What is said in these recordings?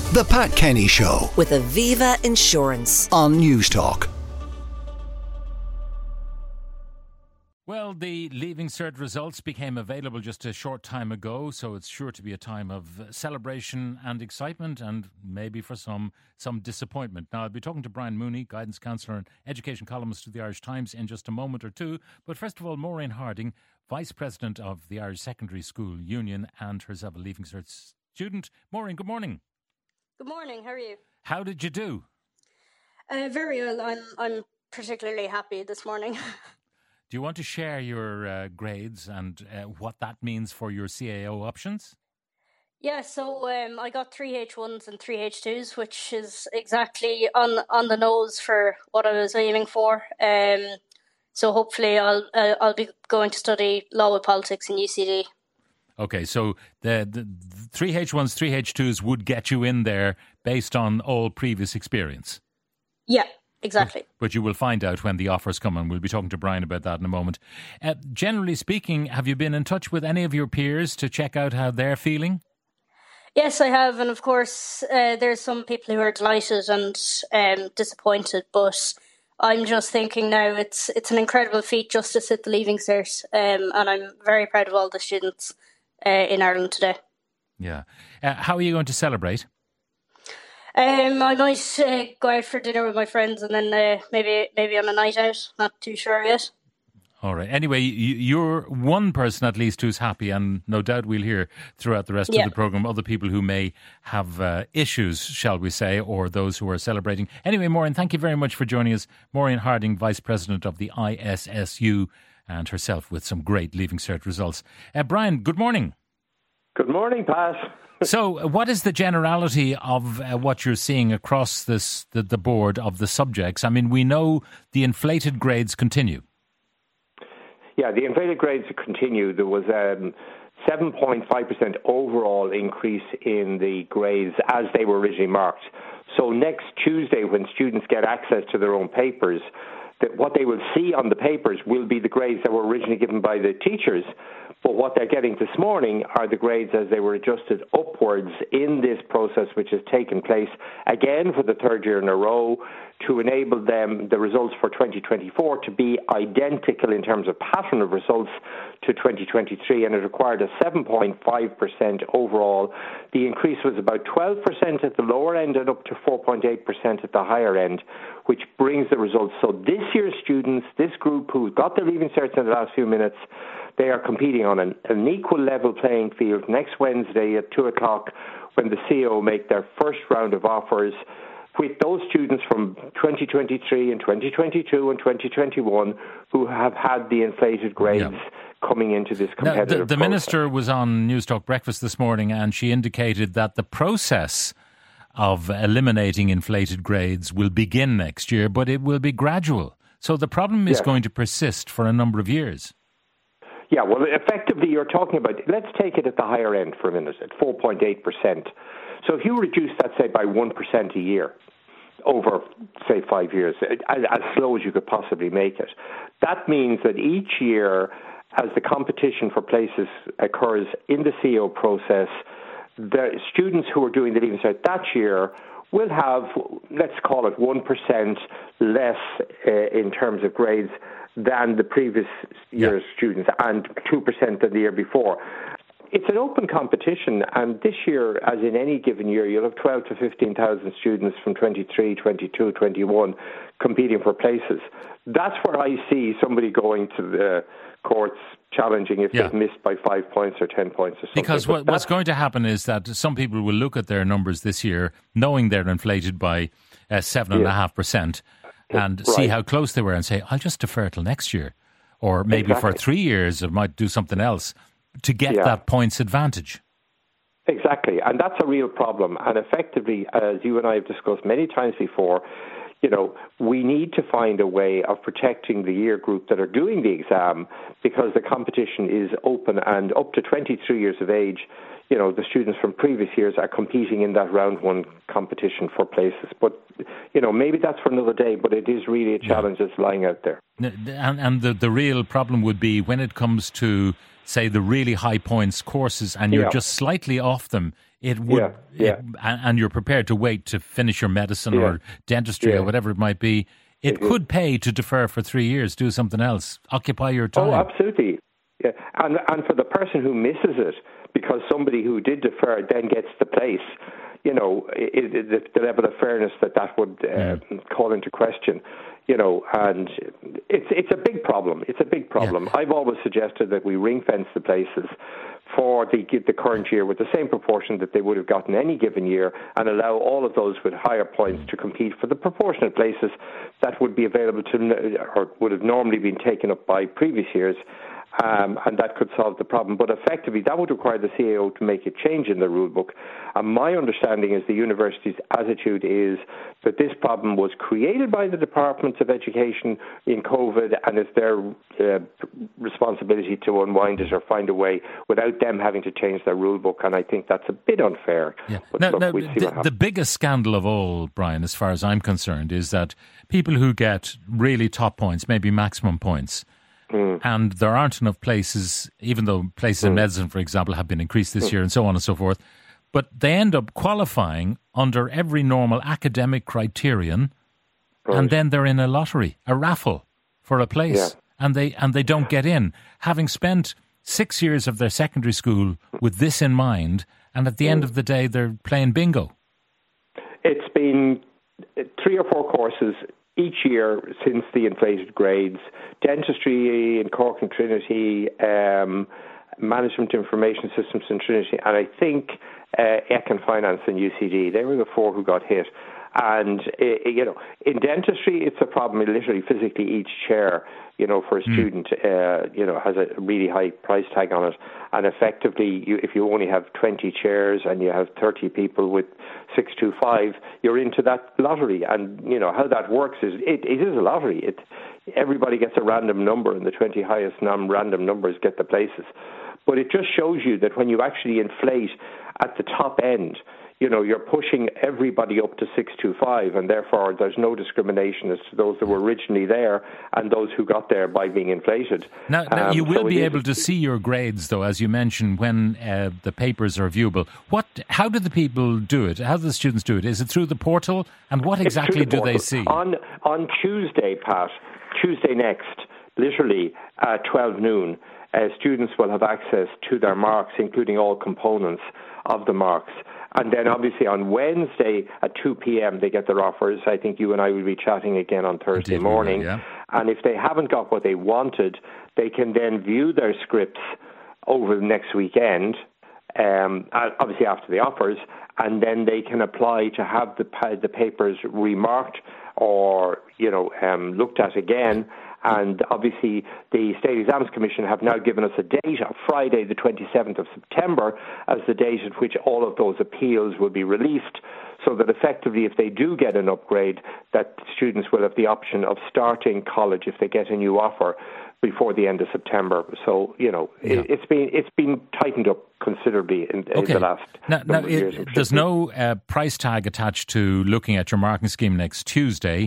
The Pat Kenny Show with Aviva Insurance on Newstalk. Well, the Leaving Cert results became available just a short time ago, so it's sure to be a time of celebration and excitement, and maybe for some disappointment. Now, I'll be talking to Brian Mooney, guidance counsellor and education columnist of the Irish Times, in just a moment or two. But first of all, Maureen Harding, Vice President of the Irish Secondary School Union and herself a Leaving Cert student. Maureen, good morning. Good morning, how are you? How did you do? Very well. I'm particularly happy this morning. Do you want to share your grades and what that means for your CAO options? Yeah, so I got 3 H1s and 3 H2s, which is exactly on the nose for what I was aiming for. So hopefully I'll be going to study law with politics in UCD. Okay, so the 3 H1s, 3 H2s would get you in there based on all previous experience? Yeah, exactly. But you will find out when the offers come, and we'll be talking to Brian about that in a moment. Generally speaking, have you been in touch with any of your peers to check out how they're feeling? Yes, I have, and of course there's some people who are delighted and disappointed, but I'm just thinking now it's an incredible feat just to sit the Leaving Cert, and I'm very proud of all the students in Ireland today. Yeah. How are you going to celebrate? I might go out for dinner with my friends and then maybe on a night out. Not too sure yet. All right. Anyway, you're one person at least who's happy, and no doubt we'll hear throughout the rest of the programme other people who may have issues, shall we say, or those who are celebrating. Anyway, Maureen, thank you very much for joining us. Maureen Harding, Vice President of the ISSU, and herself with some great Leaving Cert results. Brian, good morning. Good morning, Pat. So, what is the generality of what you're seeing across the board of the subjects? I mean, we know the inflated grades continue. Yeah, the inflated grades continue. There was 7.5% overall increase in the grades as they were originally marked. So next Tuesday, when students get access to their own papers, that what they will see on the papers will be the grades that were originally given by the teachers. But what they're getting this morning are the grades as they were adjusted upwards in this process, which has taken place again for the third year in a row, to enable them, the results for 2024, to be identical in terms of pattern of results to 2023, and it required a 7.5% overall. The increase was about 12% at the lower end and up to 4.8% at the higher end, which brings the results. So this year's students, this group who got their Leaving Certs in the last few minutes, they are competing on an equal level playing field next Wednesday at 2 o'clock when the CO make their first round of offers, with those students from 2023 and 2022 and 2021 who have had the inflated grades coming into this competitive now, the Minister was on Newstalk Breakfast this morning, and she indicated that the process of eliminating inflated grades will begin next year, but it will be gradual. So the problem is going to persist for a number of years. Yeah, well, effectively, you're talking about, let's take it at the higher end for a minute, at 4.8%. So if you reduce that, say, by 1% a year over, say, 5 years, as slow as you could possibly make it, that means that each year, as the competition for places occurs in the CO process, the students who are doing the Leaving Cert that year will have, let's call it 1% less in terms of grades than the previous year's students, and 2% than the year before. It's an open competition, and this year, as in any given year, you'll have 12 to 15,000 students from 23, 22, 21 competing for places. That's where I see somebody going to the courts challenging if they've missed by 5 points or 10 points or something. Because what's going to happen is that some people will look at their numbers this year, knowing they're inflated by 7.5%, and see how close they were and say, I'll just defer till next year. Or maybe for 3 years, I might do something else to get that points advantage. Exactly, and that's a real problem. And effectively, as you and I have discussed many times before, we need to find a way of protecting the year group that are doing the exam, because the competition is open, and up to 23 years of age, the students from previous years are competing in that round one competition for places. But, maybe that's for another day, but it is really a challenge that's lying out there. And the real problem would be when it comes to say, the really high points courses and you're just slightly off them, it would, and you're prepared to wait to finish your medicine or dentistry or whatever it might be, it could pay to defer for 3 years, do something else, occupy your time. Oh, absolutely. Yeah. And for the person who misses it, because somebody who did defer then gets the place, you know, the level of fairness that would call into question, you know, and it's a big problem. It's a big problem. Yeah. I've always suggested that we ring fence the places for the current year with the same proportion that they would have gotten any given year, and allow all of those with higher points to compete for the proportionate places that would be available to, or would have normally been taken up by previous years. And that could solve the problem. But effectively, that would require the CAO to make a change in the rule book. And my understanding is the university's attitude is that this problem was created by the Departments of Education in COVID, and it's their responsibility to unwind it or find a way without them having to change their rule book. And I think that's a bit unfair. Yeah. But now, the biggest scandal of all, Brian, as far as I'm concerned, is that people who get really top points, maybe maximum points, and there aren't enough places, even though places in medicine, for example, have been increased this year and so on and so forth, but they end up qualifying under every normal academic criterion, and then they're in a lottery, a raffle for a place, and they don't get in, having spent 6 years of their secondary school with this in mind, and at the end of the day, they're playing bingo. It's been 3 or 4 courses each year since the inflated grades: dentistry in Cork and Trinity, management information systems in Trinity, and I think econ finance in UCD. They were the 4 who got hit. And, you know, in dentistry, it's a problem. Literally, physically, each chair, you know, for a student, you know, has a really high price tag on it. And effectively, if you only have 20 chairs and you have 30 people with 625, you're into that lottery. And, you know, how that works is it is a lottery. Everybody gets a random number, and the 20 highest non-random numbers get the places. But it just shows you that when you actually inflate at the top end, you know, you're pushing everybody up to 625, and therefore there's no discrimination as to those that were originally there and those who got there by being inflated. Now you will be able to see your grades, though, as you mentioned, when the papers are viewable. How do the people do it? How do the students do it? Is it through the portal? And what exactly do they see? On Tuesday, Pat, Tuesday next, literally at 12 noon, students will have access to their marks, including all components of the marks. And then obviously on Wednesday at 2 p.m. they get their offers. I think you and I will be chatting again on Thursday morning. Yeah. And if they haven't got what they wanted, they can then view their scripts over the next weekend, obviously after the offers, and then they can apply to have the papers remarked or, you know, looked at again. And obviously the State Exams Commission have now given us a date of Friday the 27th of September as the date at which all of those appeals will be released, so that effectively if they do get an upgrade, that students will have the option of starting college if they get a new offer before the end of September. So, you know, it's been tightened up considerably in the last number of years. There's no price tag attached to looking at your marking scheme next Tuesday.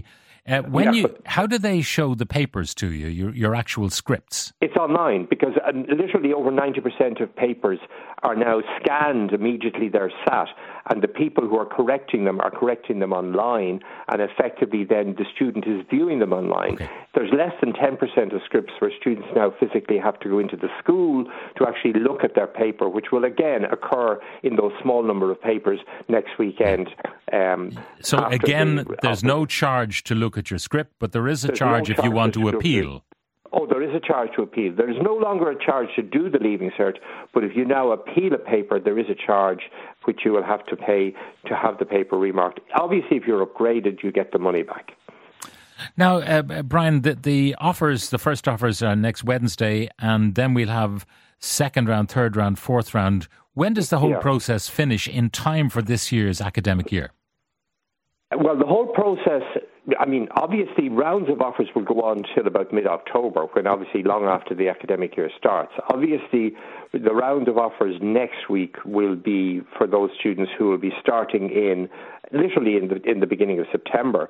How do they show the papers to you, your actual scripts? It's online, because literally over 90% of papers are now scanned immediately. They're sat, and the people who are correcting them online, and effectively then the student is viewing them online. Okay. There's less than 10% of scripts where students now physically have to go into the school to actually look at their paper, which will again occur in those small number of papers next weekend. So again, there's no charge to look at your script, but there is a charge if you want to appeal. Oh, there is a charge to appeal. There is no longer a charge to do the Leaving Cert, but if you now appeal a paper, there is a charge which you will have to pay to have the paper remarked. Obviously, if you're upgraded, you get the money back. Now, Brian, the first offers are next Wednesday, and then we'll have second round, third round, fourth round. When does the whole process finish in time for this year's academic year? Well, the whole process, I mean, obviously rounds of offers will go on till about mid-October, when obviously long after the academic year starts. Obviously, the round of offers next week will be for those students who will be starting literally in the beginning of September.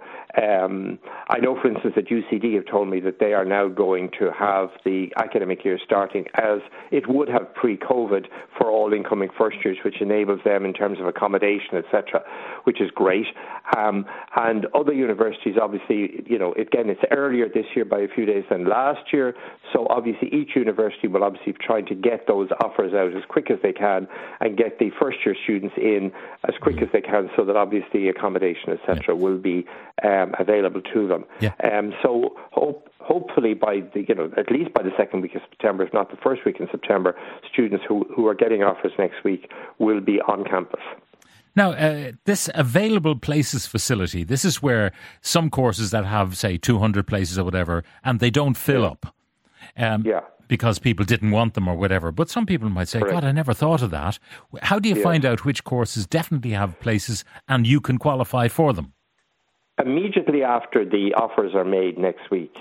I know, for instance, that UCD have told me that they are now going to have the academic year starting as it would have pre-COVID for all incoming first years, which enables them in terms of accommodation, etc., which is great. And other universities, obviously, again, it's earlier this year by a few days than last year. So obviously each university will obviously try to get those offers out as quick as they can and get the first year students in as quick as they can, so that obviously accommodation, etc., will be available to them. So hopefully by at least by the second week of September, if not the first week in September, students who are getting offers next week will be on campus. Now, this available places facility, this is where some courses that have, say, 200 places or whatever, and they don't fill up because people didn't want them or whatever. But some people might say, God, I never thought of that. How do you find out which courses definitely have places and you can qualify for them? Immediately after the offers are made next week,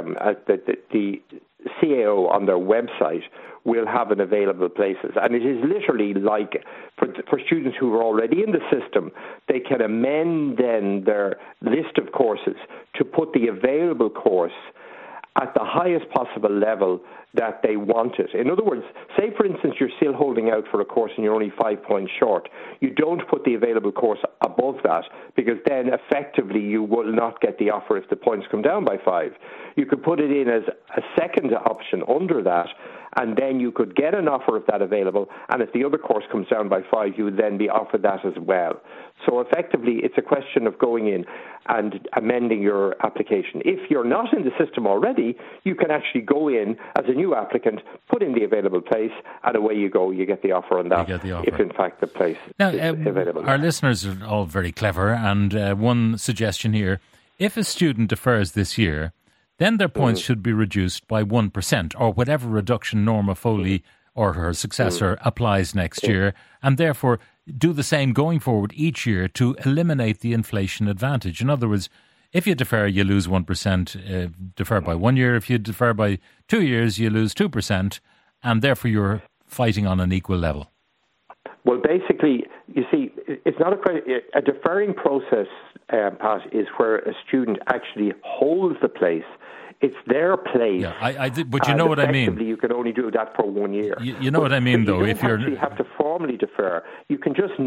the CAO on their website will have an available places. And it is literally like for students who are already in the system, they can amend then their list of courses to put the available course at the highest possible level that they want it. In other words, say, for instance, you're still holding out for a course and you're only 5 points short. You don't put the available course above that, because then effectively you will not get the offer if the points come down by 5. You could put it in as a second option under that, and then you could get an offer of that available, and if the other course comes down by 5, you would then be offered that as well. So effectively, it's a question of going in and amending your application. If you're not in the system already, you can actually go in as a new applicant, put in the available place, and away you go. You get the offer on that, if in fact the place is available. Our listeners are all very clever, and one suggestion here, if a student defers this year, then their points should be reduced by 1%, or whatever reduction Norma Foley or her successor applies next year, and therefore do the same going forward each year to eliminate the inflation advantage. In other words, if you defer, you lose 1%, defer by 1 year. If you defer by 2 years, you lose 2%, and therefore you're fighting on an equal level. Well, basically, you see, it's not a deferring process, Pat, is where a student actually holds the place. It's their place. Yeah, but you know what I mean. Effectively, you can only do that for 1 year. You know what I mean, though. If you don't actually have to formally defer, you can just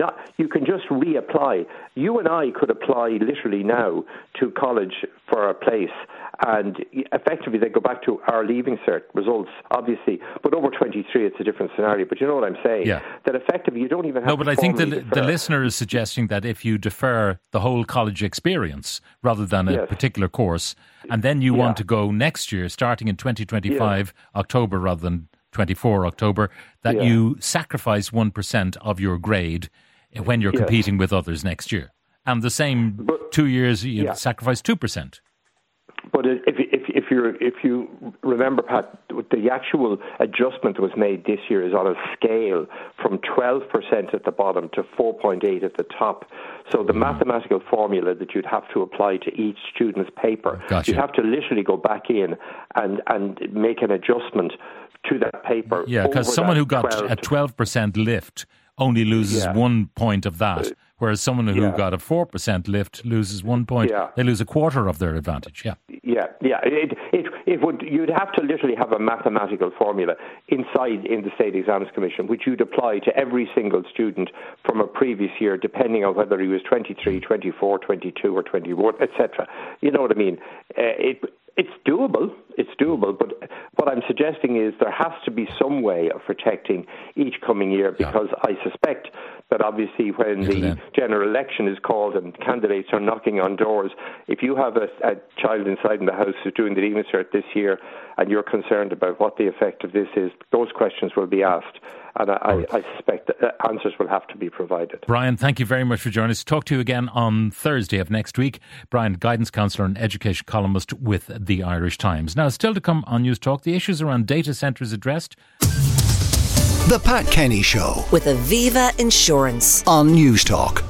reapply. You and I could apply literally now to college for a place, and effectively they go back to our Leaving Cert results, obviously. But over 23, it's a different scenario. But you know what I'm saying? Yeah. That effectively you don't even have to. No, but I think the listener is suggesting that if you defer the whole college experience rather than a particular course, and then you want to go next year, starting in 2025, October rather than 24 October, that you sacrifice 1% of your grade when you're competing with others next year. And the same 2 years, you sacrifice 2%. But if you remember, Pat, the actual adjustment that was made this year is on a scale from 12% at the bottom to 4.8 at the top. So the mathematical formula that you'd have to apply to each student's paper, you'd have to literally go back in and make an adjustment to that paper. Yeah, because someone who got a 12% lift only loses 1 point of that, whereas someone who got a 4% lift loses 1 point. They lose a quarter of their advantage. You'd have to literally have a mathematical formula in the State Exams Commission, which you'd apply to every single student from a previous year, depending on whether he was 23, 24, 22 or 21, etc. You know what I mean? It's doable, but what I'm suggesting is there has to be some way of protecting each coming year, because I suspect that obviously when the general election is called and candidates are knocking on doors, if you have a child inside in the house who's doing the Leaving Cert this year and you're concerned about what the effect of this is, those questions will be asked. And I suspect that answers will have to be provided. Brian, thank you very much for joining us. Talk to you again on Thursday of next week. Brian, guidance counsellor and education columnist with the Irish Times. Now, still to come on News Talk, the issues around data centres addressed. The Pat Kenny Show with Aviva Insurance on News Talk.